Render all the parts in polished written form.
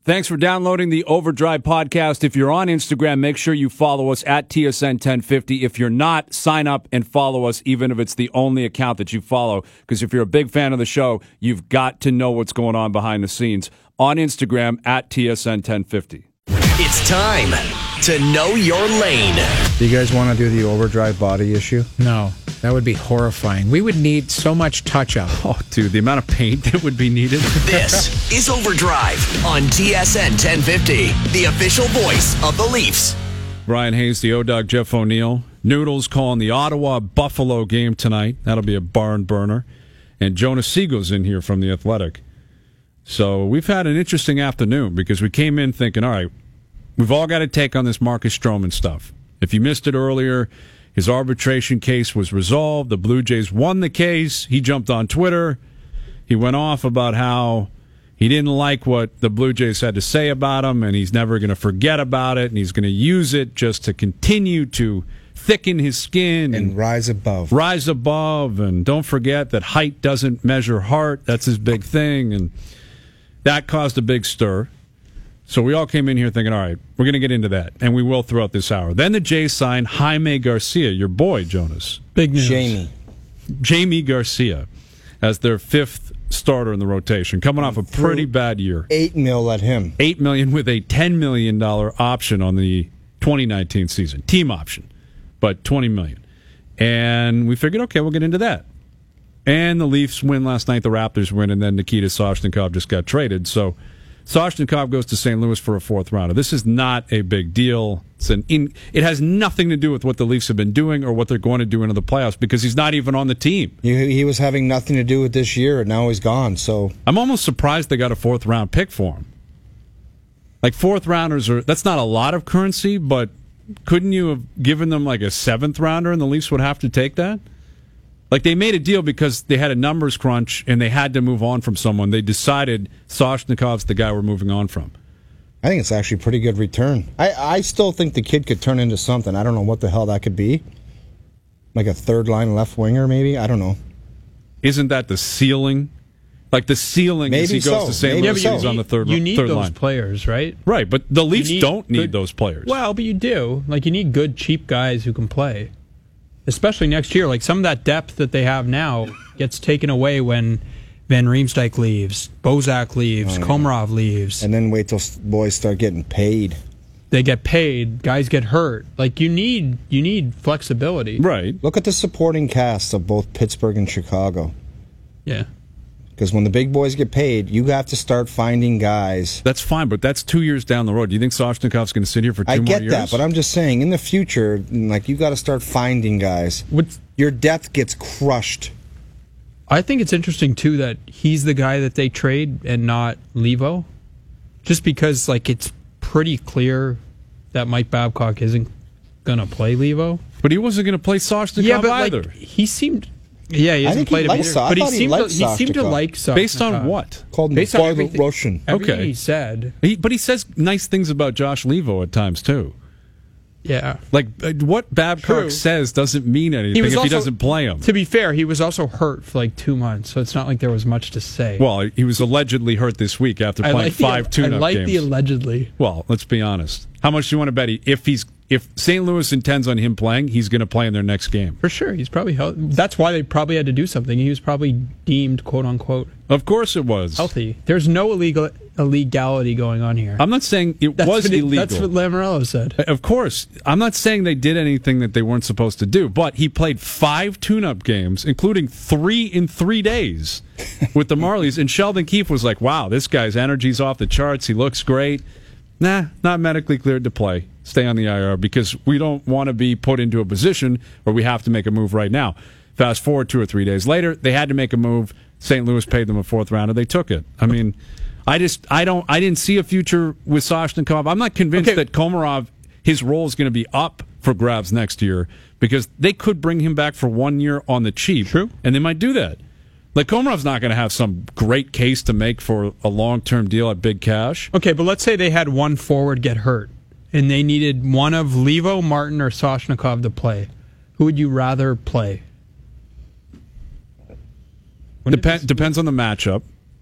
Thanks for downloading the Overdrive podcast. If you're on Instagram, make sure you follow us at TSN1050. If you're not, sign up and follow us, even if it's the only account that you follow. Because if you're a big fan of the show, you've got to know what's going on behind the scenes. On Instagram, at TSN1050. It's time to know your lane. Do you guys want to do the Overdrive body issue? No, that would be horrifying. We would need so much touch-up. Oh, dude, the amount of paint that would be needed. This is Overdrive on TSN 1050, the official voice of the Leafs. Brian Hayes, the O-Dog, Jeff O'Neill. Noodles calling the Ottawa-Buffalo game tonight. That'll be a barn burner. And Jonas Siegel's in here from The Athletic. So we've had an interesting afternoon because we came in thinking, all right, we've all got to take on this Marcus Stroman stuff. If you missed it earlier, his arbitration case was resolved. The Blue Jays won the case. He jumped on Twitter. He went off about how he didn't like what the Blue Jays had to say about him, and he's never going to forget about it, and he's going to use it just to continue to thicken his skin. And rise above. Rise above, and don't forget that height doesn't measure heart. That's his big thing, and that caused a big stir. So we all came in here thinking, all right, we're going to get into that, and we will throughout this hour. Then the Jays signed Jaime Garcia, your boy, Jonas. Big news. Jamie Garcia as their fifth starter in the rotation, coming off a pretty bad year. $8 million at him. $8 million with a $10 million option on the 2019 season. Team option, but $20 million. And we figured, okay, we'll get into that. And the Leafs win last night, the Raptors win, and then Nikita Soshnikov just got traded. So Soshnikov goes to St. Louis for a fourth rounder. This is not a big deal. It has nothing to do with what the Leafs have been doing or what they're going to do into the playoffs because he's not even on the team. He was having nothing to do with this year, and now he's gone. So I'm almost surprised they got a fourth-round pick for him. Like, fourth-rounders that's not a lot of currency, but couldn't you have given them like a seventh-rounder and the Leafs would have to take that? Like, they made a deal because they had a numbers crunch and they had to move on from someone. They decided Soshnikov's the guy we're moving on from. I think it's actually a pretty good return. I still think the kid could turn into something. I don't know what the hell that could be. Like a third-line left winger, maybe? I don't know. Isn't that the ceiling? Like, the ceiling maybe as he goes to St. Louis, he's on the third line. You need those players, right? Right, but the Leafs don't need those players. Well, but you do. Like, you need good, cheap guys who can play. Especially next year. Like, some of that depth that they have now gets taken away when Van Riemsdyk leaves, Bozak leaves, Komarov leaves. And then wait till boys start getting paid. They get paid. Guys get hurt. Like, you need flexibility. Right. Look at the supporting cast of both Pittsburgh and Chicago. Yeah. Because when the big boys get paid, you have to start finding guys. That's fine, but that's 2 years down the road. Do you think Soshnikov's going to sit here for 2 more years? I get that, but I'm just saying, in the future, like, you got to start finding guys. Your depth gets crushed. I think it's interesting, too, that he's the guy that they trade and not Levo. Just because, like, it's pretty clear that Mike Babcock isn't going to play Levo. But he wasn't going to play Soshnikov either. Like, he seemed... Yeah, he hasn't played him either. But he seemed to like Soshnikov. Based on what? Called him the Russian. Everything he said. But he says nice things about Josh Levo at times, too. Yeah. Like, what Babcock says doesn't mean anything if he doesn't play him. To be fair, he was also hurt for like 2 months, so it's not like there was much to say. Well, he was allegedly hurt this week after playing 5 tune-up games. I like the allegedly. Well, let's be honest. How much do you want to bet if St. Louis intends on him playing, he's going to play in their next game? For sure. He's probably healthy. That's why they probably had to do something. He was probably deemed, quote-unquote, of course it was. Healthy. There's no illegality going on here. I'm not saying it was illegal. That's what Lamoriello said. Of course. I'm not saying they did anything that they weren't supposed to do, but he played 5 tune-up games, including 3 in 3 days with the Marlies, and Sheldon Keefe was like, wow, this guy's energy's off the charts. He looks great. Nah, not medically cleared to play. Stay on the IR because we don't want to be put into a position where we have to make a move right now. Fast forward 2 or 3 days later, they had to make a move. St. Louis paid them a fourth rounder. They took it. I mean, I didn't see a future with Soshnikov. I'm not convinced that Komarov, his role is going to be up for grabs next year because they could bring him back for 1 year on the cheap. True. And they might do that. Like, Komarov's not going to have some great case to make for a long-term deal at big cash. Okay, but let's say they had one forward get hurt, and they needed one of Levo, Martin, or Soshnikov to play. Who would you rather play? Depends on the matchup.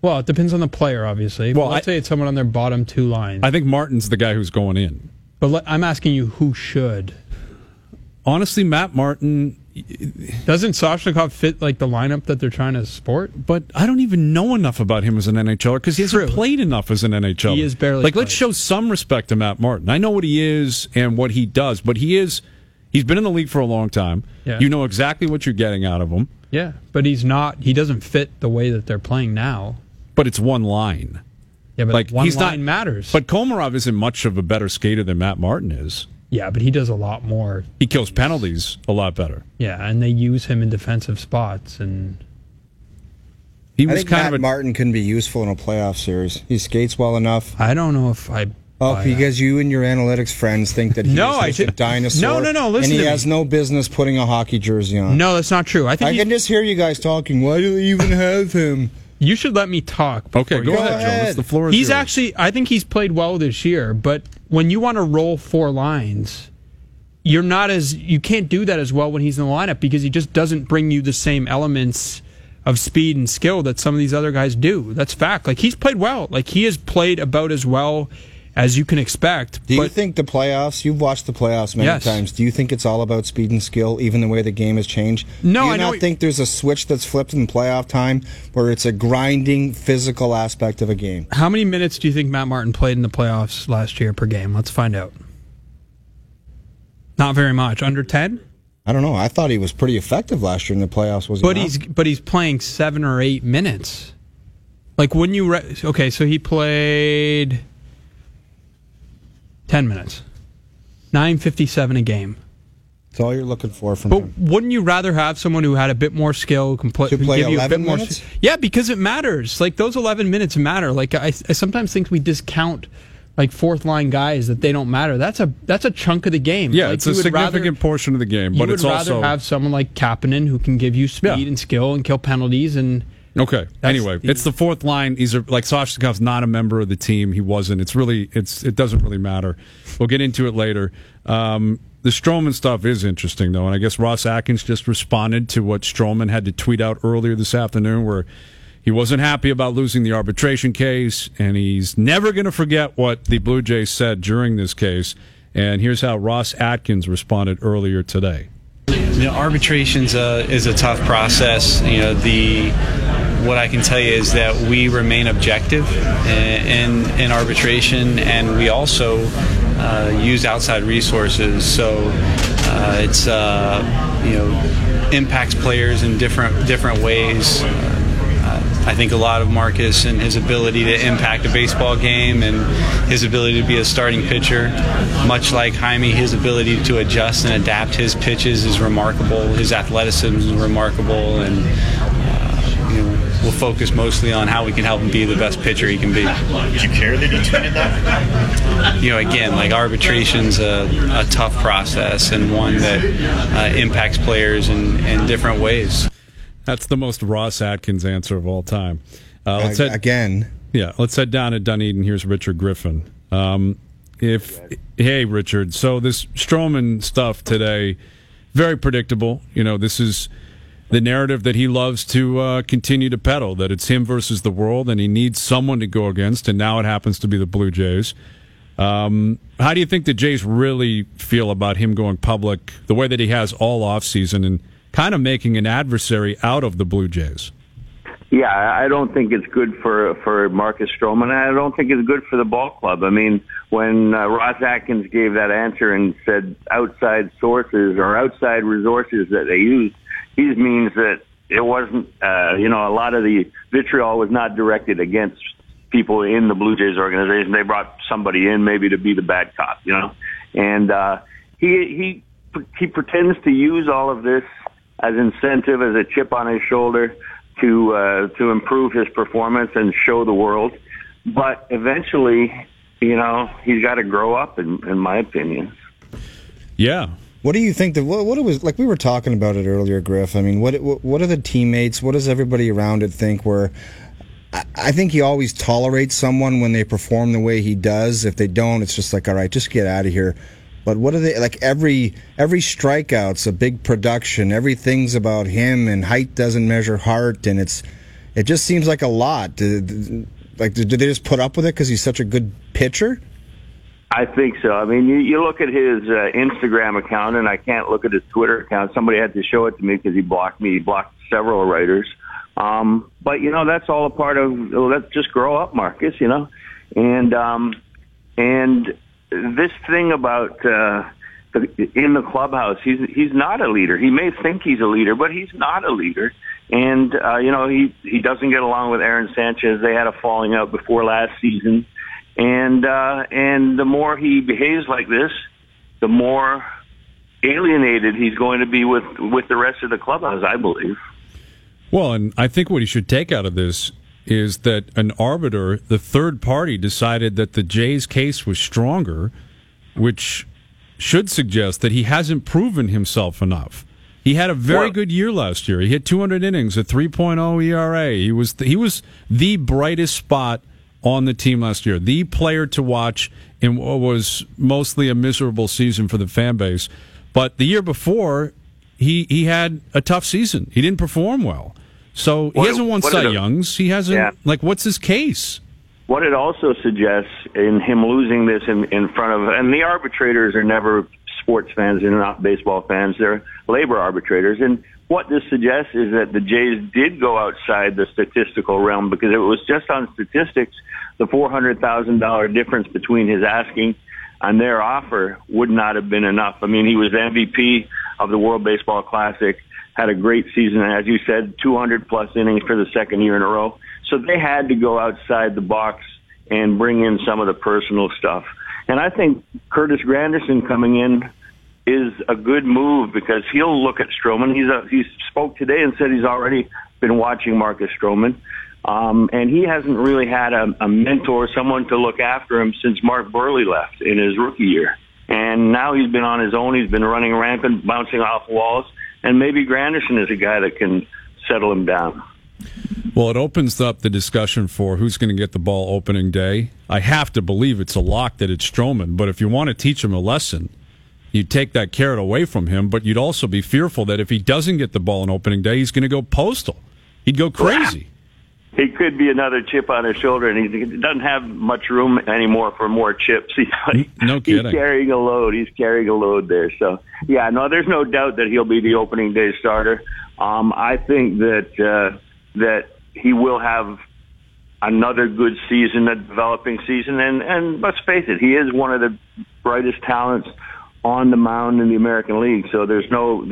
Well, it depends on the player, obviously. Well, Let's say it's someone on their bottom two lines. I think Martin's the guy who's going in. But I'm asking you who should. Honestly, Matt Martin... Doesn't Soshnikov fit like the lineup that they're trying to sport? But I don't even know enough about him as an NHLer because he hasn't played enough as an NHLer. He is barely Like, played. let's show some respect to Matt Martin. I know what he is and what he does, but he's been in the league for a long time. Yeah. You know exactly what you're getting out of him. Yeah, but he doesn't fit the way that they're playing now. But it's one line. Yeah, but Like, one he's line not, matters. But Komarov isn't much of a better skater than Matt Martin is. Yeah, but he does a lot more. He kills penalties a lot better. Yeah, and they use him in defensive spots. And He I was think kind Matt of a, Martin can be useful in a playoff series. He skates well enough. I don't know if I... Oh, because you and your analytics friends think that he's a dinosaur. No, listen and he to me. has no business putting a hockey jersey on. No, that's not true. I think I can just hear you guys talking. Why do they even have him? you should let me talk. Okay, go before you- ahead, Jonas. The floor is He's yours. actually... I think he's played well this year, but when you want to roll four lines... You can't do that as well when he's in the lineup because he just doesn't bring you the same elements of speed and skill that some of these other guys do. That's fact. Like, he's played well. Like, he has played about as well as you can expect. Do you think the playoffs, you've watched the playoffs many times, do you think it's all about speed and skill, even the way the game has changed? No, do you I know not think there's a switch that's flipped in playoff time where it's a grinding, physical aspect of a game? How many minutes do you think Matt Martin played in the playoffs last year per game? Let's find out. Not very much. Under 10? I don't know. I thought he was pretty effective last year in the playoffs. Was he? But he's playing 7 or 8 minutes. Like, when you... okay, so he played 10 minutes. 9:57 a game. That's all you're looking for from But him. wouldn't you rather have someone who had a bit more skill, who can play, To who play give you a 11 bit more? minutes? Yeah, because it matters. Like, those 11 minutes matter. Like, I sometimes think we discount like fourth line guys that they don't matter. That's a chunk of the game. Yeah, like, it's a significant portion of the game, but it's also... You would rather have someone like Kapanen who can give you speed and skill and kill penalties and... Okay. Anyway, it's the fourth line. He's like Soshnikov's not a member of the team. He wasn't. It doesn't really matter. We'll get into it later. The Stroman stuff is interesting though, and I guess Ross Atkins just responded to what Stroman had to tweet out earlier this afternoon, where he wasn't happy about losing the arbitration case, and he's never going to forget what the Blue Jays said during this case. And here's how Ross Atkins responded earlier today. Arbitration's is a tough process. What I can tell you is that we remain objective in arbitration, and we also use outside resources. So it's impacts players in different ways. I think a lot of Marcus and his ability to impact a baseball game and his ability to be a starting pitcher, much like Jaime, his ability to adjust and adapt his pitches is remarkable. His athleticism is remarkable, and we'll focus mostly on how we can help him be the best pitcher he can be. Did you care that he tweeted that? Again, like arbitration's a tough process and one that impacts players in different ways. That's the most Ross Atkins answer of all time. Let's head down to Dunedin. Here's Richard Griffin. Hey, Richard. So this Stroman stuff today, very predictable. This is the narrative that he loves to continue to peddle, that it's him versus the world, and he needs someone to go against, and now it happens to be the Blue Jays. How do you think the Jays really feel about him going public the way that he has all offseason and kind of making an adversary out of the Blue Jays? Yeah, I don't think it's good for Marcus Stroman. I don't think it's good for the ball club. I mean, when Ross Atkins gave that answer and said outside sources or outside resources that they used, he means that it wasn't, a lot of the vitriol was not directed against people in the Blue Jays organization. They brought somebody in maybe to be the bad cop, and he pretends to use all of this as incentive, as a chip on his shoulder to improve his performance and show the world. But eventually, he's got to grow up, in my opinion. Yeah. What do you think what it was like? We were talking about it earlier, Griff. I mean, what are the teammates? What does everybody around it think? Where I think he always tolerates someone when they perform the way he does. If they don't, it's just like, all right, just get out of here. But what are they like? Every strikeout's a big production. Everything's about him, and height doesn't measure heart. And it's It just seems like a lot. Did they just put up with it because he's such a good pitcher? I think so. I mean, you look at his Instagram account, and I can't look at his Twitter account. Somebody had to show it to me because he blocked me. He blocked several writers. But, that's all a part of, let's just grow up, Marcus, And this thing about in the clubhouse, he's not a leader. He may think he's a leader, but he's not a leader. And, he doesn't get along with Aaron Sanchez. They had a falling out before last season. And the more he behaves like this, the more alienated he's going to be with the rest of the clubhouse, I believe. Well, and I think what he should take out of this is that an arbiter, the third party, decided that the Jays' case was stronger, which should suggest that he hasn't proven himself enough. He had a very good year last year. He hit 200 innings, a 3.0 ERA. He was the brightest spot on the team last year, the player to watch in what was mostly a miserable season for the fan base. But the year before, he had a tough season. He didn't perform well. So he hasn't won Cy Youngs. He hasn't, what's his case? What it also suggests in him losing this in front of, and the arbitrators are never sports fans, they're not baseball fans, they're labor arbitrators. And what this suggests is that the Jays did go outside the statistical realm, because if it was just on statistics, the $400,000 difference between his asking and their offer would not have been enough. I mean, he was MVP of the World Baseball Classic, had a great season, as you said, 200-plus innings for the second year in a row. So they had to go outside the box and bring in some of the personal stuff. And I think Curtis Granderson coming in is a good move, because he'll look at Stroman. He spoke today and said he's already been watching Marcus Stroman. And he hasn't really had a mentor, someone to look after him since Mark Burley left in his rookie year. And now he's been on his own. He's been running rampant, bouncing off walls. And maybe Granderson is a guy that can settle him down. Well, it opens up the discussion for who's going to get the ball opening day. I have to believe it's a lock that it's Stroman, but if you want to teach him a lesson, you'd take that carrot away from him, but you'd also be fearful that if he doesn't get the ball on opening day, he's going to go postal. He'd go crazy. He could be another chip on his shoulder, and he doesn't have much room anymore for more chips. No kidding. He's carrying a load. He's carrying a load there. So, yeah, no, there's no doubt that he'll be the opening day starter. I think that he will have another good season, a developing season, and let's face it, he is one of the brightest talents on the mound in the American League. So there's no,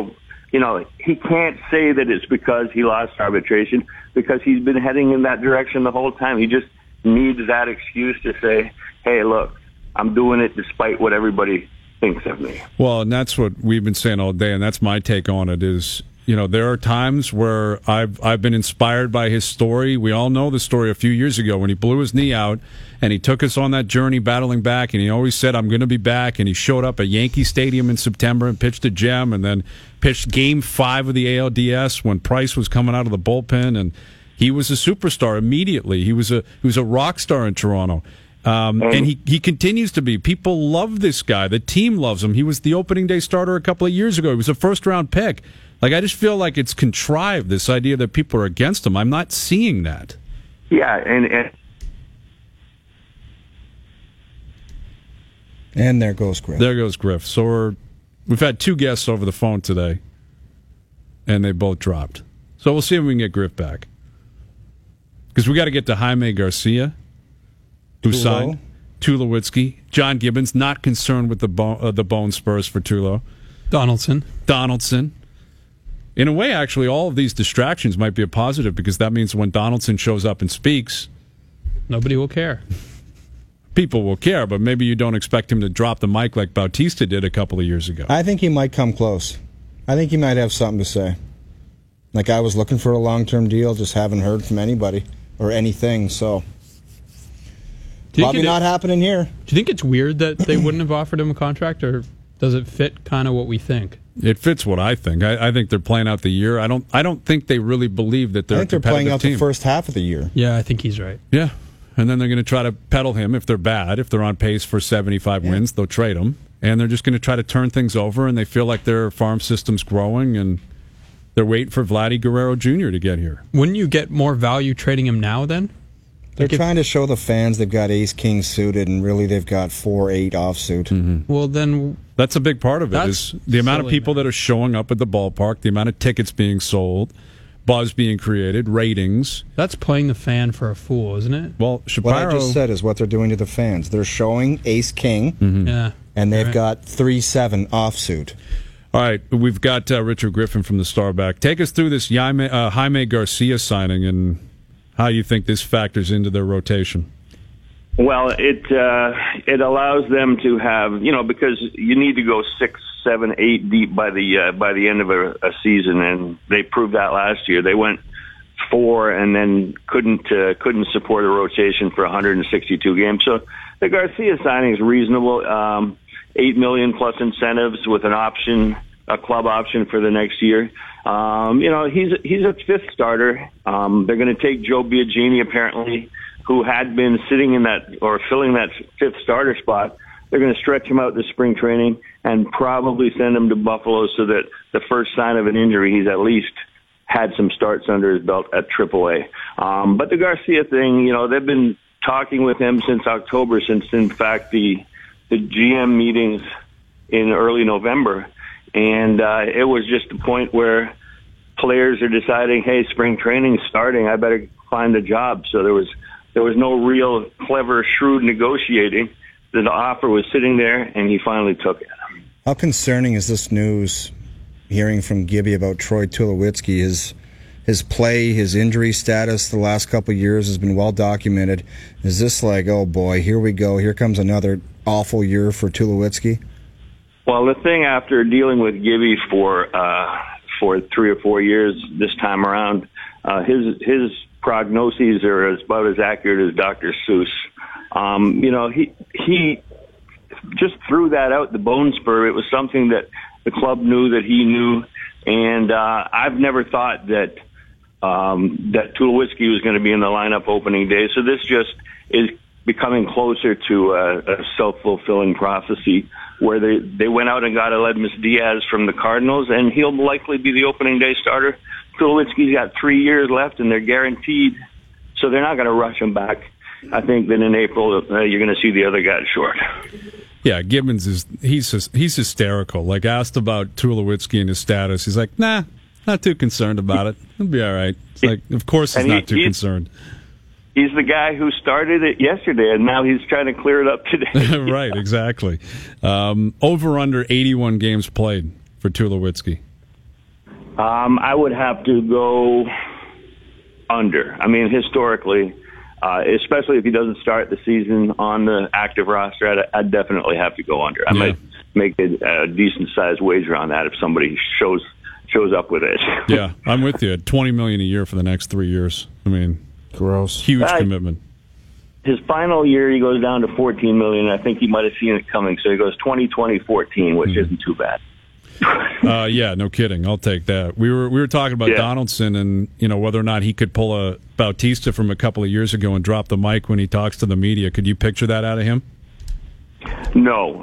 he can't say that it's because he lost arbitration, because he's been heading in that direction the whole time. He just needs that excuse to say, hey, look, I'm doing it despite what everybody thinks of me. Well, and that's what we've been saying all day, and that's my take on it is, there are times where I've been inspired by his story. We all know the story a few years ago when he blew his knee out and he took us on that journey battling back, and he always said, I'm going to be back, and he showed up at Yankee Stadium in September and pitched a gem, and then pitched Game 5 of the ALDS when Price was coming out of the bullpen, and he was a superstar immediately. He was a rock star in Toronto. And he continues to be. People love this guy. The team loves him. He was the opening day starter a couple of years ago. He was a first-round pick. I just feel like it's contrived, this idea that people are against him. I'm not seeing that. Yeah, And there goes Griff. There goes Griff. So we've had two guests over the phone today, and they both dropped. So we'll see if we can get Griff back. Because we got to get to Jaime Garcia, who signed Tulowitzki. John Gibbons, not concerned with the bone spurs for Tulo. Donaldson. In a way, actually, all of these distractions might be a positive, because that means when Donaldson shows up and speaks, nobody will care. People will care, but maybe you don't expect him to drop the mic like Bautista did a couple of years ago. I think he might come close. I think he might have something to say. Like, I was looking for a long-term deal, just haven't heard from anybody or anything, so probably not happening here. Do you think it's weird that they wouldn't have offered him a contract, or does it fit kind of what we think? It fits what I think. I think they're playing out the year. I don't think they really believe that they're a competitive team. I think they're playing out the first half of the year. Yeah, I think he's right. Yeah. And then they're going to try to peddle him if they're bad. If they're on pace for 75 wins, they'll trade him. And they're just going to try to turn things over, and they feel like their farm system's growing, and They're waiting for Vladdy Guerrero Jr. to get here. Wouldn't you get more value trading him now then? They're trying to show the fans they've got ace-king suited, and really they've got 4-8 offsuit. Mm-hmm. Well, then that's a big part of it, is the amount of people that are showing up at the ballpark, the amount of tickets being sold, buzz being created, ratings. That's playing the fan for a fool, isn't it? Well, Shapiro, what I just said is what they're doing to the fans. They're showing ace-king, Yeah. and they've got 3-7 offsuit. All right, we've got Richard Griffin from the Star back. Take us through this Jaime Garcia signing and how you think this factors into their rotation. Well, it allows them to have, because you need to go 6, 7, 8 deep by the end of a season, and they proved that last year. They went 4 and then couldn't support a rotation for 162 games. So the Garcia signing is reasonable. $8 million plus incentives with an option, a club option for the next year. He's a fifth starter. They're going to take Joe Biagini, apparently, who had been sitting in that or filling that fifth starter spot. They're going to stretch him out to spring training and probably send him to Buffalo so that the first sign of an injury, he's at least had some starts under his belt at AAA. But the Garcia thing, they've been talking with him since October, since in fact the GM meetings in early November. And it was just a point where players are deciding, hey, spring training's starting, I better find a job. So there was no real clever, shrewd negotiating. The offer was sitting there, and he finally took it. How concerning is this news, hearing from Gibby about Troy Tulowitzki? His play, his injury status the last couple of years has been well documented. Is this like, oh boy, here we go, here comes another awful year for Tulowitzki? Well, the thing after dealing with Gibby for 3 or 4 years this time around, his prognoses are about as accurate as Dr. Seuss. He just threw that out the bone spur. It was something that the club knew that he knew, and I've never thought that Tulowitzki was going to be in the lineup opening day. So this just is becoming closer to a self-fulfilling prophecy, where they went out and got Aledmus Diaz from the Cardinals, and he'll likely be the opening day starter. Tulowitzki's got 3 years left, and they're guaranteed, so they're not going to rush him back. I think that in April you're going to see the other guy short. Yeah, Gibbons he's hysterical. Like, asked about Tulowitzki and his status, he's like, nah, not too concerned about it. He'll be all right. It's like, of course he's not too concerned. He's the guy who started it yesterday, and now he's trying to clear it up today. Right, exactly. Over under 81 games played for Tulowitzki. I would have to go under. I mean, historically, especially if he doesn't start the season on the active roster, I'd definitely have to go under. I might make a decent-sized wager on that if somebody shows up with it. Yeah, I'm with you. $20 million a year for the next 3 years. I mean, gross. Huge commitment. His final year, he goes down to $14 million. I think he might have seen it coming, so he goes 20-20-14, which isn't too bad. Yeah, no kidding. I'll take that. We were talking about Donaldson and whether or not he could pull a Bautista from a couple of years ago and drop the mic when he talks to the media. Could you picture that out of him? No.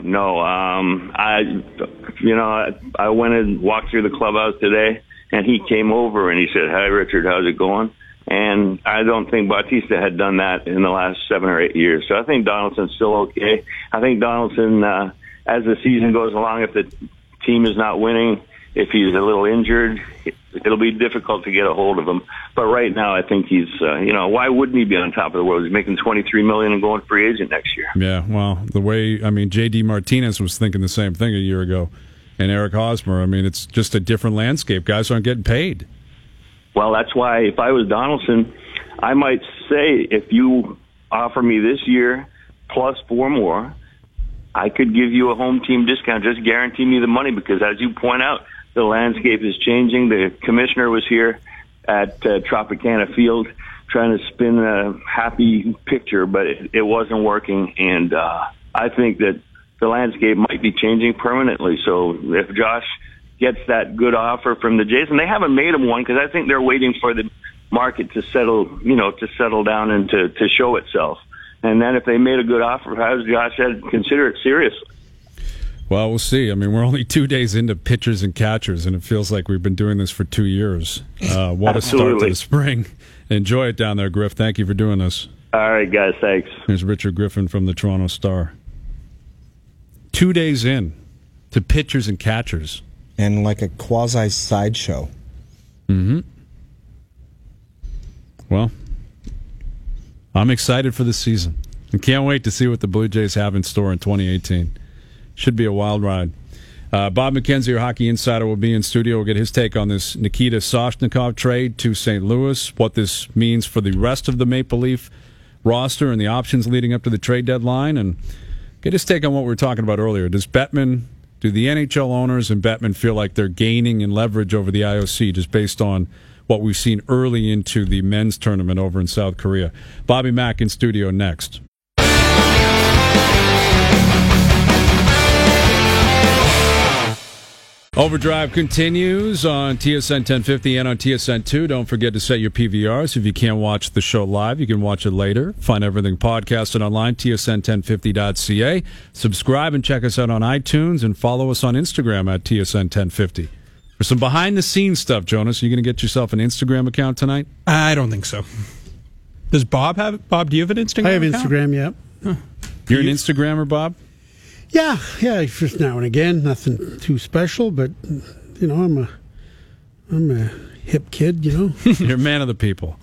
I went and walked through the clubhouse today, and he came over and he said, "Hi, Richard, how's it going?" And I don't think Bautista had done that in the last 7 or 8 years. So I think Donaldson's still okay. I think Donaldson, as the season goes along, if the team is not winning, if he's a little injured, it'll be difficult to get a hold of him. But right now, I think he's, why wouldn't he be on top of the world? He's making $23 million and going free agent next year. Yeah, well, J.D. Martinez was thinking the same thing a year ago. And Eric Hosmer, it's just a different landscape. Guys aren't getting paid. Well, that's why if I was Donaldson, I might say, if you offer me this year plus 4 more, I could give you a home team discount. Just guarantee me the money, because as you point out, the landscape is changing. The commissioner was here at Tropicana Field trying to spin a happy picture, but it wasn't working. And I think that the landscape might be changing permanently. So if Josh gets that good offer from the Jays, and they haven't made him one because I think they're waiting for the market to settle down and to show itself. And then if they made a good offer, as Josh said, consider it seriously. Well, we'll see. I mean, we're only 2 days into pitchers and catchers, and it feels like we've been doing this for 2 years. What a start to the spring. Enjoy it down there, Griff. Thank you for doing this. All right, guys. Thanks. There's Richard Griffin from the Toronto Star. 2 days in to pitchers and catchers. And like a quasi sideshow. Mm-hmm. Well, I'm excited for the season. And can't wait to see what the Blue Jays have in store in 2018. Should be a wild ride. Bob McKenzie, our hockey insider, will be in studio. We'll get his take on this Nikita Soshnikov trade to St. Louis, what this means for the rest of the Maple Leaf roster and the options leading up to the trade deadline, and get his take on what we were talking about earlier. Do the NHL owners and Bettman feel like they're gaining in leverage over the IOC just based on what we've seen early into the men's tournament over in South Korea? Bobby Mack in studio next. Overdrive continues on TSN 1050 and on TSN 2. Don't forget to set your PVRs. If you can't watch the show live, you can watch it later. Find everything podcasted online, tsn1050.ca. Subscribe and check us out on iTunes, and follow us on Instagram at TSN 1050. For some behind-the-scenes stuff, Jonas, are you going to get yourself an Instagram account tonight? I don't think so. Does Bob have? Bob, do you have an Instagram account? I have Instagram, yeah. Huh. You're an Instagrammer, Bob? Yeah, just now and again. Nothing too special, but you know, I'm a hip kid. You know, you're a man of the people.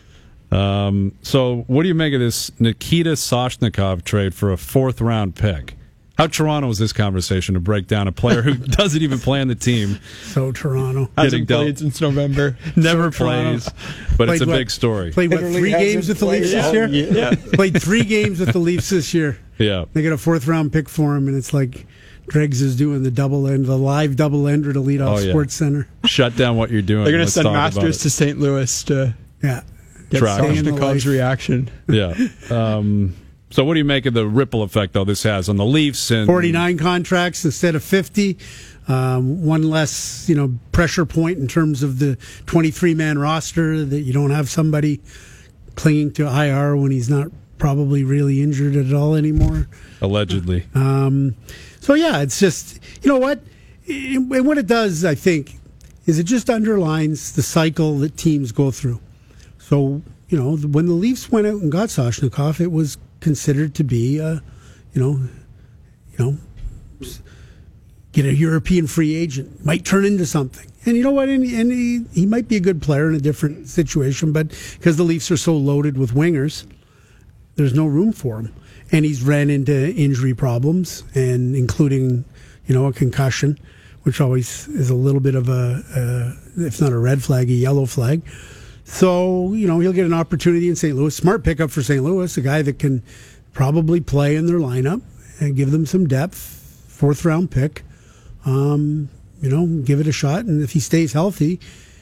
So, what do you make of this Nikita Soshnikov trade for a 4th-round pick? How Toronto is this conversation to break down a player who doesn't even play on the team? So Toronto hasn't played since November. Never plays, but it's a big story. Played 3 games with the Leafs this year? Yeah. Played 3 games with the Leafs this year. Yeah. They got a 4th-round pick for him, and it's like Dregs is doing the live double ender to lead off Sports Center. Shut down what you're doing. They're going to send Masters to St. Louis to get Soshnikov's reaction. Yeah. So what do you make of the ripple effect, though, this has on the Leafs? And 49 contracts instead of 50. One less, pressure point in terms of the 23-man roster, that you don't have somebody clinging to IR when he's not probably really injured at all anymore. Allegedly. It's just, you know what? And what it does, I think, is it just underlines the cycle that teams go through. So, when the Leafs went out and got Soshnikov, it was considered to be, get a European free agent, might turn into something. And you know what? And he might be a good player in a different situation, but because the Leafs are so loaded with wingers, there's no room for him. And he's ran into injury problems, and including, a concussion, which always is a little bit of a if not a red flag, a yellow flag. So, he'll get an opportunity in St. Louis. Smart pickup for St. Louis, a guy that can probably play in their lineup and give them some depth. 4th-round pick. Give it a shot. And if he stays healthy,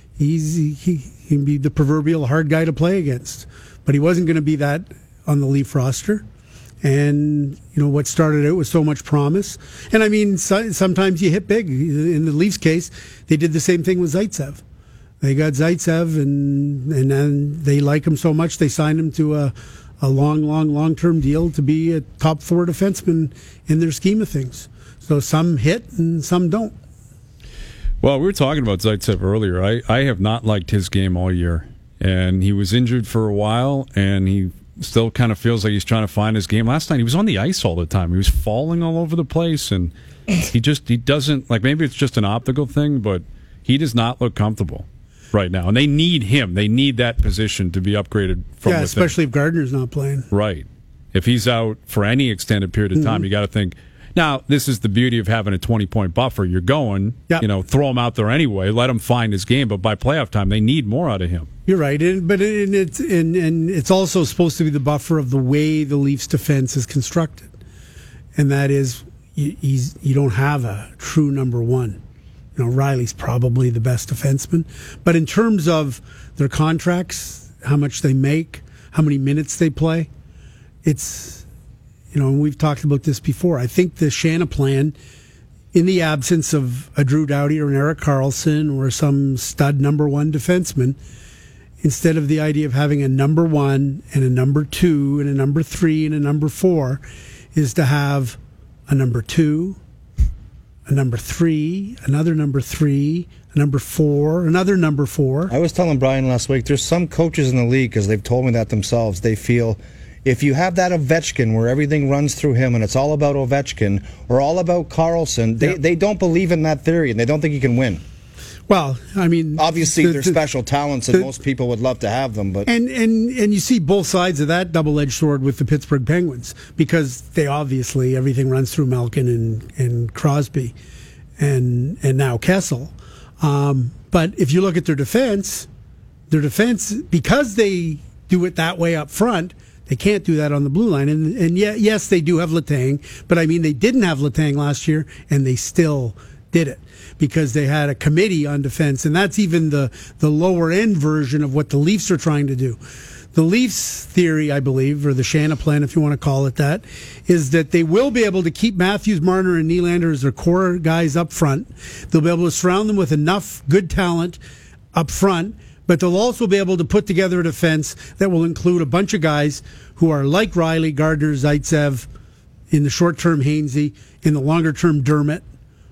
he can be the proverbial hard guy to play against. But he wasn't going to be that on the Leaf roster. And, what started out with so much promise. And, sometimes you hit big. In the Leafs case, they did the same thing with Zaitsev. They got Zaitsev, and then they like him so much, they signed him to a long-term deal to be a top 4 defenseman in their scheme of things. So some hit and some don't. Well, we were talking about Zaitsev earlier. I have not liked his game all year. And he was injured for a while, and he still kind of feels like he's trying to find his game. Last night, he was on the ice all the time. He was falling all over the place, and he doesn't, maybe it's just an optical thing, but he does not look comfortable right now. And they need him. They need that position to be upgraded from within. Especially if Gardner's not playing. Right. If he's out for any extended period of time, you got to think. Now, this is the beauty of having a 20-point buffer. You're going, throw him out there anyway, let him find his game. But by playoff time, they need more out of him. You're right. But it's also supposed to be the buffer of the way the Leafs defense is constructed. And that is, you don't have a true number 1. Riley's probably the best defenseman. But in terms of their contracts, how much they make, how many minutes they play, it's, and we've talked about this before. I think the Shanna plan, in the absence of a Drew Doughty or an Erik Karlsson or some stud number 1 defenseman, instead of the idea of having a number 1 and a number 2 and a number 3 and a number 4, is to have a number 2, a number 3, another number 3, a number 4, another number 4. I was telling Brian last week, there's some coaches in the league, because they've told me that themselves, they feel if you have that Ovechkin where everything runs through him and it's all about Ovechkin or all about Carlson, they don't believe in that theory and they don't think he can win. Well, I mean, obviously they're special talents, and most people would love to have them. But and you see both sides of that double-edged sword with the Pittsburgh Penguins, because they obviously everything runs through Malkin and Crosby, and now Kessel. But if you look at their defense, because they do it that way up front, they can't do that on the blue line. And yes, they do have Letang, but I mean, they didn't have Letang last year, and they still did it because they had a committee on defense, and that's even the lower end version of what the Leafs are trying to do. The Leafs theory, I believe, or the Shanna plan, if you want to call it that, is that they will be able to keep Matthews, Marner, and Nylander as their core guys up front. They'll be able to surround them with enough good talent up front, but they'll also be able to put together a defense that will include a bunch of guys who are like Riley, Gardner, Zaitsev, in the short term Hainsey, in the longer term Dermott.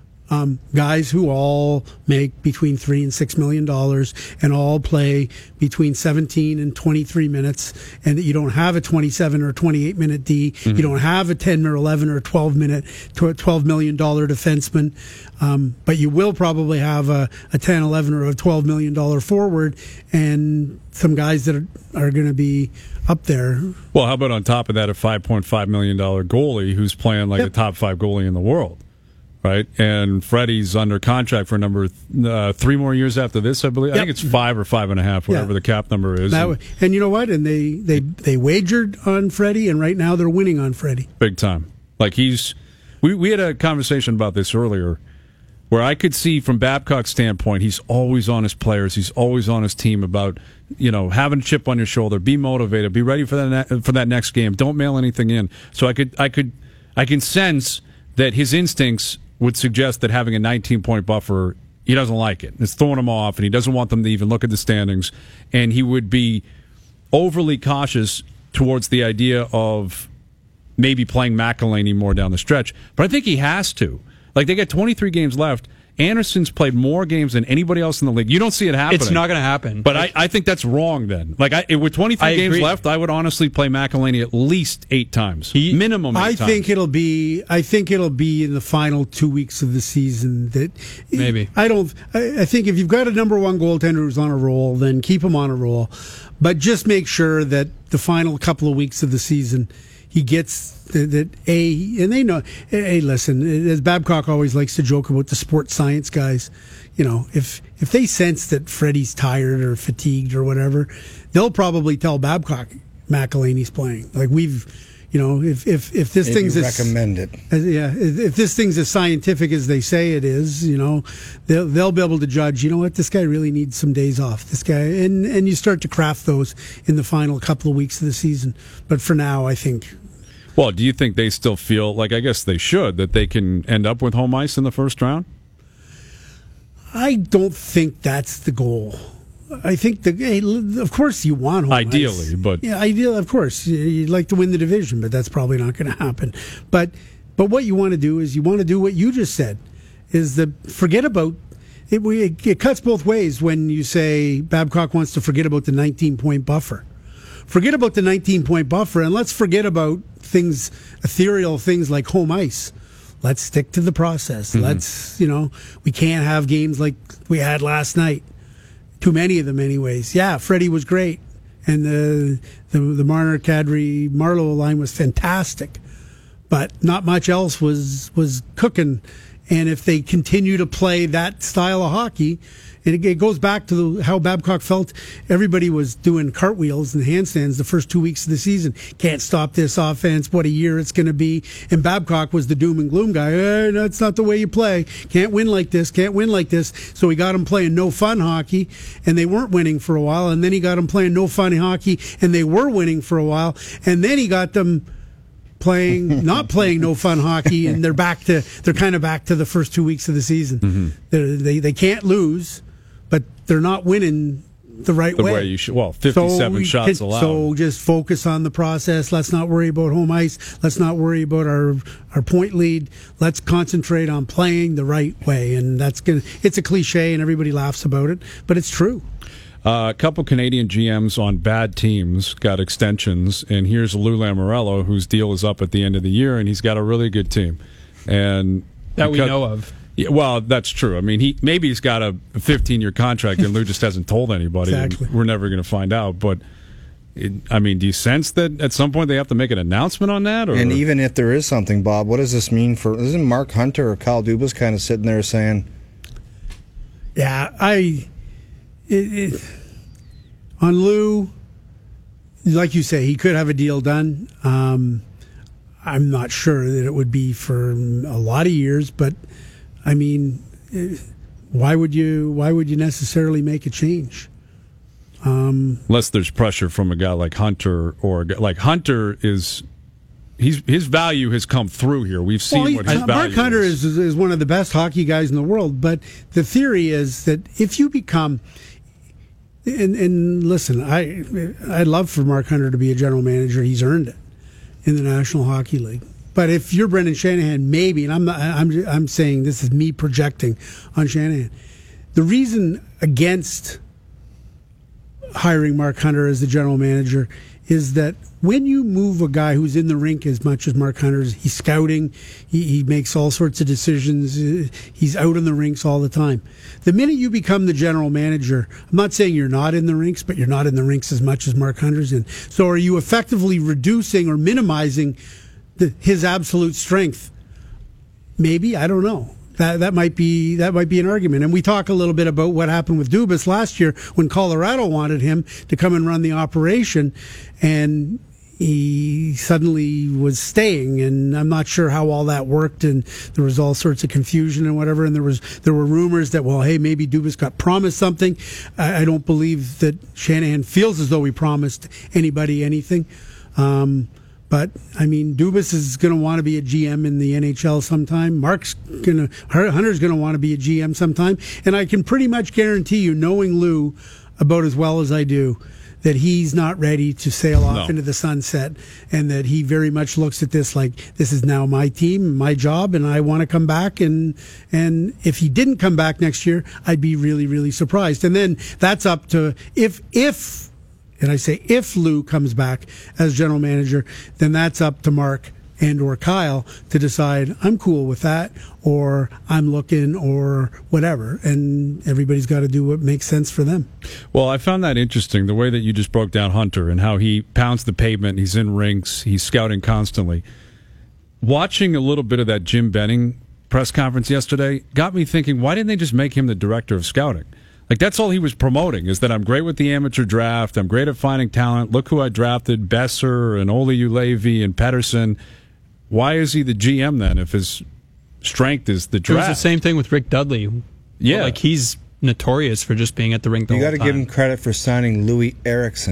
Guys who all make between $3 and $6 million and all play between 17 and 23 minutes, and that you don't have a 27 or 28 minute D. Mm-hmm. You don't have a 10 or 11 or $12 million defenseman, but you will probably have a 10, 11 or a $12 million forward and some guys that are going to be up there. Well, how about on top of that, a $5.5 million goalie who's playing like a top 5 goalie in the world? Right, and Freddie's under contract for 3 more years after this, I believe. Yep. I think it's 5 or 5.5, whatever the cap number is. And you know what? And they wagered on Freddie, and right now they're winning on Freddie. Big time. Like we had a conversation about this earlier, where I could see from Babcock's standpoint, he's always on his players, he's always on his team about having a chip on your shoulder, be motivated, be ready for that next game, don't mail anything in. So I can sense that his instincts would suggest that having a 19-point buffer, he doesn't like it. It's throwing him off, and he doesn't want them to even look at the standings. And he would be overly cautious towards the idea of maybe playing McElhinney more down the stretch. But I think he has to. Like, they got 23 games left. Anderson's played more games than anybody else in the league. You don't see it happening. It's not going to happen. But I think that's wrong then. Like, with 23 games left, I would honestly play McElhinney at least 8 times. Minimum 8 times. I think it'll be in the final 2 weeks of the season that maybe. I think if you've got a number 1 goaltender who's on a roll, then keep him on a roll. But just make sure that the final couple of weeks of the season he gets and they know. Hey, listen, as Babcock always likes to joke about the sports science guys, if they sense that Freddie's tired or fatigued or whatever, they'll probably tell Babcock McElhinney's playing. Like if this thing's recommend it. If this thing's as scientific as they say it is, they'll be able to judge. You know what, this guy really needs some days off. This guy, and you start to craft those in the final couple of weeks of the season. But for now, I think. Well, do you think they still feel like, I guess they should, that they can end up with home ice in the first round? I don't think that's the goal. I think of course you want home ideally, ice. But ideally, of course, you'd like to win the division, but that's probably not going to happen. But what you want to do is you want to do what you just said, is forget about it. It cuts both ways when you say Babcock wants to forget about the 19-point buffer. Forget about the 19-point buffer, and let's forget about ethereal things like home ice. Let's stick to the process. Mm-hmm. Let's, we can't have games like we had last night. Too many of them anyways. Yeah, Freddie was great. And the Marner, Kadri, Marleau line was fantastic. But not much else was cooking. And if they continue to play that style of hockey, and it goes back to how Babcock felt. Everybody was doing cartwheels and handstands the first 2 weeks of the season. Can't stop this offense. What a year it's going to be. And Babcock was the doom and gloom guy. That's not the way you play. Can't win like this. Can't win like this. So he got them playing no fun hockey, and they weren't winning for a while. And then he got them playing no fun hockey, and they were winning for a while. And then he got them not playing no fun hockey, and they're kind of back to the first 2 weeks of the season. Mm-hmm. They can't lose, but they're not winning the right the way. way you should. Well, 57 shots allowed. So just focus on the process. Let's not worry about home ice. Let's not worry about our point lead. Let's concentrate on playing the right way. And it's a cliche and everybody laughs about it, but it's true. A couple Canadian GMs on bad teams got extensions, and here's Lou Lamoriello, whose deal is up at the end of the year, and he's got a really good team. And that we know of. Yeah, well, that's true. I mean, he's got a 15-year contract, and Lou just hasn't told anybody. Exactly. And we're never going to find out. But do you sense that at some point they have to make an announcement on that? Or? And even if there is something, Bob, what does this mean for? Isn't Mark Hunter or Kyle Dubas kind of sitting there saying, "Yeah, on Lou, like you say, he could have a deal done. I'm not sure that it would be for a lot of years, but." I mean, why would you necessarily make a change? Unless there's pressure from a guy like Hunter, or like Hunter his value has come through here. We've seen what his value Mark Hunter is one of the best hockey guys in the world, but the theory is that if you become and listen, I'd love for Mark Hunter to be a general manager. He's earned it in the National Hockey League. But if you're Brendan Shanahan, maybe, and I'm saying this is me projecting on Shanahan. The reason against hiring Mark Hunter as the general manager is that when you move a guy who's in the rink as much as Mark Hunter is, he's scouting, he makes all sorts of decisions, he's out in the rinks all the time. The minute you become the general manager, I'm not saying you're not in the rinks, but you're not in the rinks as much as Mark Hunter's in. So are you effectively reducing or minimizing his absolute strength? Maybe, I don't know. That might be an argument. And we talk a little bit about what happened with Dubas last year when Colorado wanted him to come and run the operation, and he suddenly was staying. And I'm not sure how all that worked, and there was all sorts of confusion and whatever. And there were rumors that, well, hey, maybe Dubas got promised something. I don't believe that Shanahan feels as though he promised anybody anything. But I mean, Dubas is going to want to be a GM in the NHL sometime. Hunter's going to want to be a GM sometime, and I can pretty much guarantee you, knowing Lou about as well as I do, that he's not ready to sail off into the sunset, and that he very much looks at this like, this is now my team, my job, and I want to come back. And if he didn't come back next year, I'd be really, really surprised. And then that's up to and I say if Lou comes back as general manager, then that's up to Mark and or Kyle to decide, I'm cool with that, or I'm looking, or whatever. And everybody's got to do what makes sense for them. Well, I found that interesting, the way that you just broke down Hunter and how he pounds the pavement, he's in rinks, he's scouting constantly. Watching a little bit of that Jim Benning press conference yesterday got me thinking, why didn't they just make him the director of scouting? Like, that's all he was promoting, is that I'm great with the amateur draft, I'm great at finding talent, look who I drafted, Besser and Ole Ulevi and Pettersson. Why is he the GM then if his strength is the draft? It was the same thing with Rick Dudley. Yeah. Like, he's notorious for just being at the rink the whole time. You got to give him credit for signing Louis Eriksson.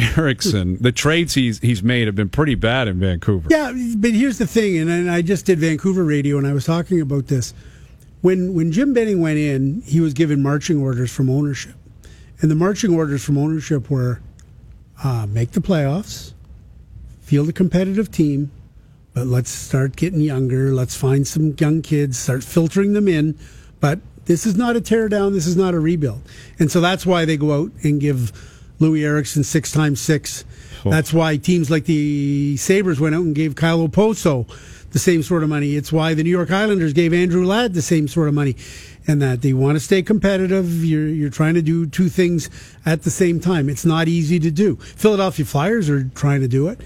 The trades he's made have been pretty bad in Vancouver. Yeah, but here's the thing, and I just did Vancouver radio, and I was talking about this. When Jim Benning went in, he was given marching orders from ownership. And the marching orders from ownership were make the playoffs, field a competitive team, but let's start getting younger. Let's find some young kids, start filtering them in. But this is not a tear down. This is not a rebuild. And so that's why they go out and give Louis Eriksson 6x6. Cool. That's why teams like the Sabres went out and gave Kyle Oposo the same sort of money. It's why the New York Islanders gave Andrew Ladd the same sort of money, and that they want to stay competitive. You're trying to do two things at the same time. It's not easy to do. Philadelphia Flyers are trying to do it.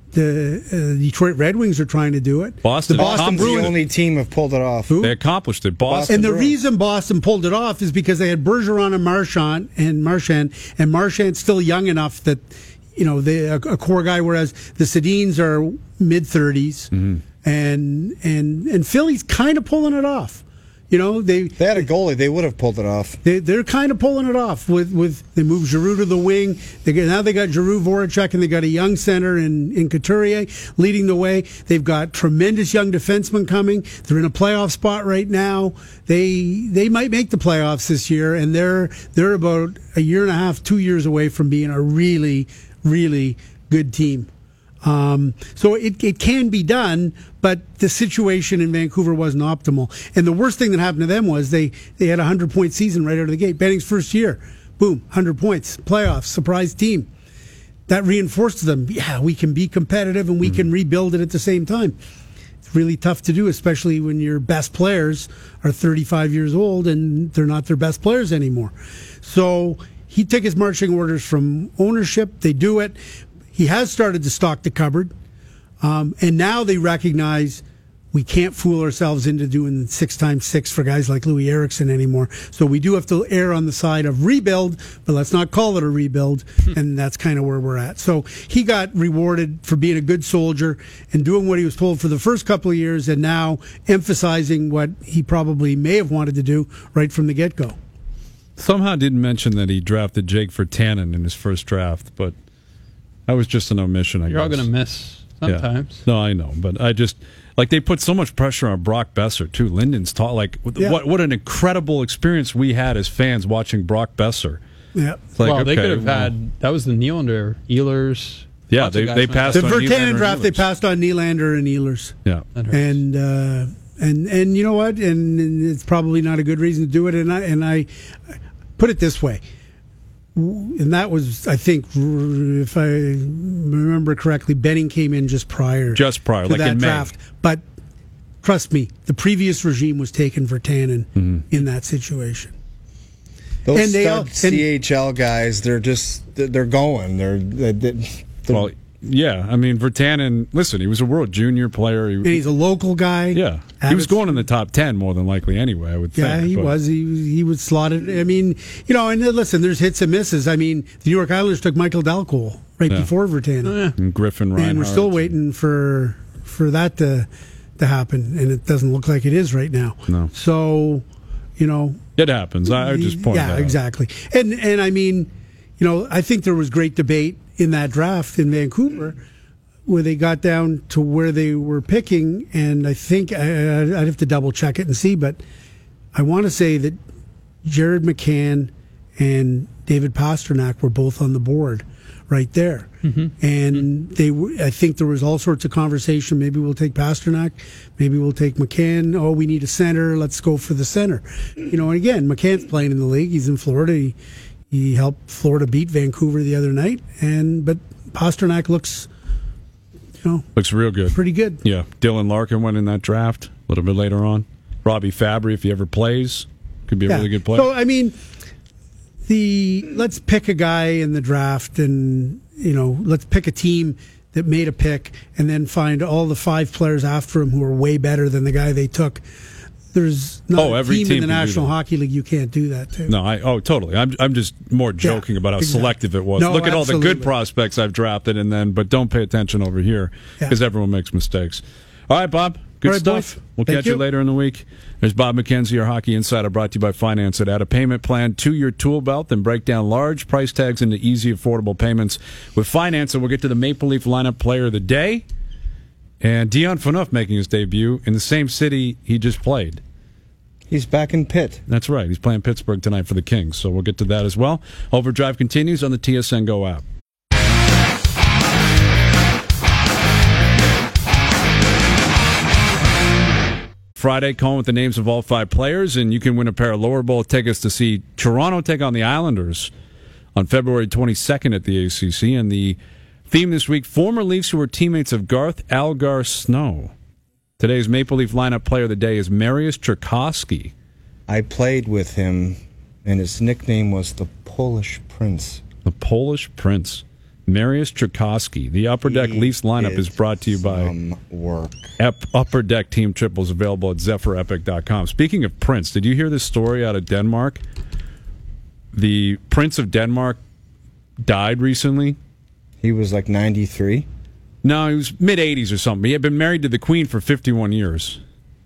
The Detroit Red Wings are trying to do it. The Boston Bruins, the only team have pulled it off. They accomplished it. Boston. And the reason Boston pulled it off is because they had Bergeron and Marchand, and Marchand's still young enough that, you know, a core guy, whereas the Sedins are mid-30s. Mm-hmm. And Philly's kind of pulling it off. You know, they had a goalie, they would have pulled it off. They're kind of pulling it off with they moved Giroux to the wing. Now they got Giroux, Voracek, and they got a young center in Couturier leading the way. They've got tremendous young defensemen coming. They're in a playoff spot right now. They might make the playoffs this year, and they're about a year and a half, 2 years away from being a really, really good team. So it can be done, but the situation in Vancouver wasn't optimal. And the worst thing that happened to them was they had a 100-point season right out of the gate. Benning's first year, boom, 100 points, playoffs, surprise team. That reinforced to them, yeah, we can be competitive and we can rebuild it at the same time. It's really tough to do, especially when your best players are 35 years old and they're not their best players anymore. So he took his marching orders from ownership. They do it. He has started to stock the cupboard, and now they recognize we can't fool ourselves into doing 6x6 for guys like Louis Eriksson anymore. So we do have to err on the side of rebuild, but let's not call it a rebuild, and that's kind of where we're at. So he got rewarded for being a good soldier and doing what he was told for the first couple of years, and now emphasizing what he probably may have wanted to do right from the get-go. Somehow didn't mention that he drafted Jake Virtanen in his first draft, but that was just an omission, I guess. You're all going to miss sometimes. Yeah. No, I know, but I just they put so much pressure on Brock Besser too. Linden's taught what an incredible experience we had as fans watching Brock Besser. Yeah, they could have had that was the Nylander, Ehlers. Yeah, they passed the on Virtanen Nylander draft. They passed on Nylander and Ehlers. Yeah, and you know what? And it's probably not a good reason to do it. And I put it this way. And that was, I think, if I remember correctly, Benning came in just prior to like that in draft. May. But trust me, the previous regime was taking Virtanen in that situation. Those CHL guys, they're going. Well, yeah. I mean, Virtanen. Listen, he was a World Junior player. And he's a local guy. Yeah, he was going in the top 10 more than likely anyway. I would think. Yeah, he was. He was slotted. I mean, and listen, there's hits and misses. I mean, the New York Islanders took Michael Dalcol before Virtanen. And Griffin Reinhart. And we're still waiting for that to happen, and it doesn't look like it is right now. No. So, it happens. I just pointed that out. Yeah, exactly. And I mean, I think there was great debate in that draft in Vancouver where they got down to where they were picking, and I think I'd have to double check it and see, but I want to say that Jared McCann and David Pastrnak were both on the board right there. And I think there was all sorts of conversation. Maybe we'll take Pastrnak, maybe we'll take McCann. Oh, we need a center. Let's go for the center. And again, McCann's playing in the league. He's in Florida. He helped Florida beat Vancouver the other night, but Pastrnak looks real good, pretty good. Yeah, Dylan Larkin went in that draft a little bit later on. Robbie Fabry, if he ever plays, could be a really good player. So I mean, let's pick a guy in the draft, and let's pick a team that made a pick, and then find all the 5 players after him who are way better than the guy they took. There's not a team in the National Hockey League you can't do that to. No, totally. I'm just more joking about how selective it was. Look at all the good prospects I've drafted, but don't pay attention over here because everyone makes mistakes. All right, Bob. Good stuff. Boys. We'll catch you later in the week. There's Bob McKenzie, our Hockey Insider, brought to you by Finance It. Add a payment plan to your tool belt and break down large price tags into easy, affordable payments. With Finance It, we'll get to the Maple Leaf lineup player of the day. And Dion Phaneuf making his debut in the same city he just played. He's back in Pitt. That's right. He's playing Pittsburgh tonight for the Kings, so we'll get to that as well. Overdrive continues on the TSN Go app. Friday, calling with the names of all 5 players, and you can win a pair of lower bowl tickets to see Toronto take on the Islanders on February 22nd at the ACC. And the theme this week, former Leafs who were teammates of Garth Algar Snow. Today's Maple Leaf lineup player of the day is Mariusz Czerkawski. I played with him, and his nickname was the Polish Prince. The Polish Prince. Mariusz Czerkawski. The Upper Deck Leafs lineup is brought to you by Upper Deck Team Triples, available at ZephyrEpic.com. Speaking of Prince, did you hear this story out of Denmark? The Prince of Denmark died recently. He was like 93? No, he was mid-80s or something. He had been married to the Queen for 51 years.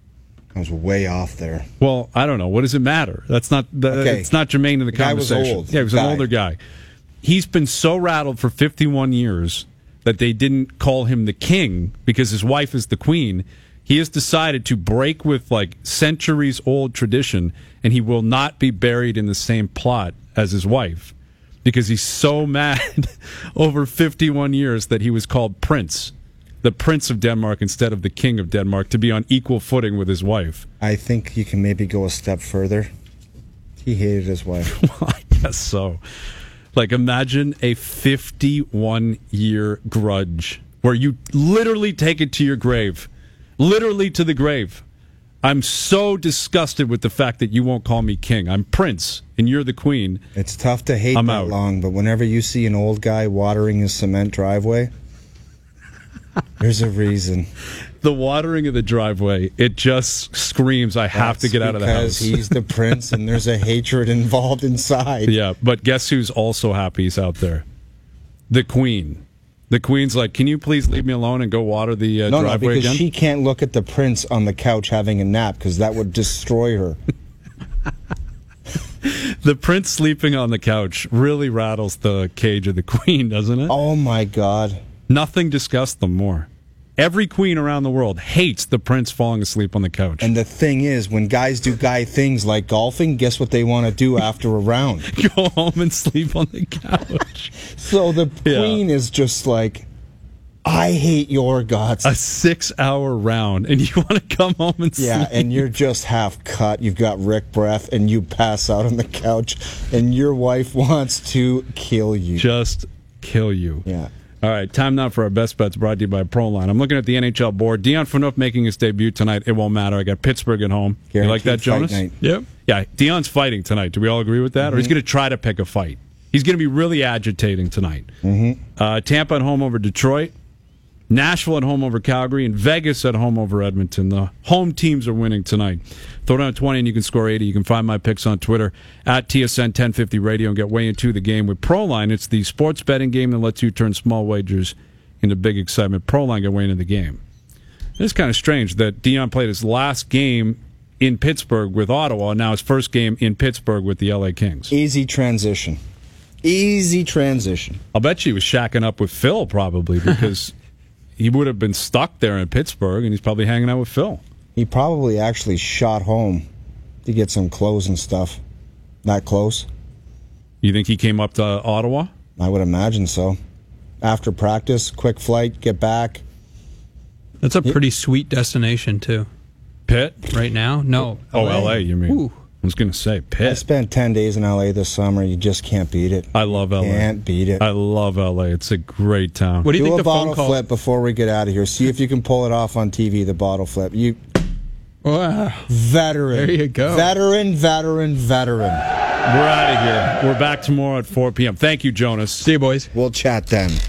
I was way off there. Well, I don't know. What does it matter? That's not. It's not germane to the guy was conversation. old. Yeah, he was an older guy. He's been so rattled for 51 years that they didn't call him the king because his wife is the queen. He has decided to break with like centuries-old tradition, and he will not be buried in the same plot as his wife because he's so mad over 51 years that he was called Prince. The Prince of Denmark instead of the King of Denmark, to be on equal footing with his wife. I think you can maybe go a step further. He hated his wife. Well, I guess so. Like, imagine a 51-year grudge where you literally take it to your grave. Literally to the grave. I'm so disgusted with the fact that you won't call me king. I'm Prince, and you're the queen. It's tough to hate that long, but whenever you see an old guy watering his cement driveway, there's a reason. The watering of the driveway, it just screams, I have to get out of the house. Because he's the prince and there's a hatred involved inside. Yeah, but guess who's also happy he's out there? The queen. The queen's like, can you please leave me alone and go water the driveway again? No, because again? she can't look at the prince on the couch having a nap because that would destroy her. The prince sleeping on the couch really rattles the cage of the queen, doesn't it? Oh, my God. Nothing disgusts them more. Every queen around the world hates the prince falling asleep on the couch. And the thing is, when guys do guy things like golfing, guess what they want to do after a round? Go home and sleep on the couch. So the queen is just like, I hate your guts. A 6-hour round, and you want to come home and sleep. Yeah, and you're just half cut. You've got Rick breath, and you pass out on the couch, and your wife wants to kill you. Just kill you. Yeah. All right, time now for our best bets brought to you by Proline. I'm looking at the NHL board. Dion Phaneuf making his debut tonight. It won't matter. I got Pittsburgh at home. Guaranteed. You like that, Jonas? Fight night. Yep. Yeah, Dion's fighting tonight. Do we all agree with that? Mm-hmm. Or he's going to try to pick a fight. He's going to be really agitating tonight. Mm-hmm. Tampa at home over Detroit. Nashville at home over Calgary, and Vegas at home over Edmonton. The home teams are winning tonight. Throw down 20 and you can score 80. You can find my picks on Twitter at TSN 1050 Radio and get way into the game with Proline. It's the sports betting game that lets you turn small wagers into big excitement. Proline, get way into the game. It's kind of strange that Dion played his last game in Pittsburgh with Ottawa, and now his first game in Pittsburgh with the LA Kings. Easy transition. Easy transition. I'll bet you he was shacking up with Phil probably because he would have been stuck there in Pittsburgh, and he's probably hanging out with Phil. He probably actually shot home to get some clothes and stuff. That close. You think he came up to Ottawa? I would imagine so. After practice, quick flight, get back. That's a pretty sweet destination, too. Pitt? Right now? No. Oh, LA, you mean. Ooh. I was going to say Pitt. I spent 10 days in LA this summer. You just can't beat it. I love LA. Can't beat it. I love LA. It's a great town. What do you think a the phone bottle call flip before we get out of here. See if you can pull it off on TV, the bottle flip. Wow. Veteran. There you go. Veteran. We're out of here. We're back tomorrow at 4 p.m. Thank you, Jonas. See you, boys. We'll chat then.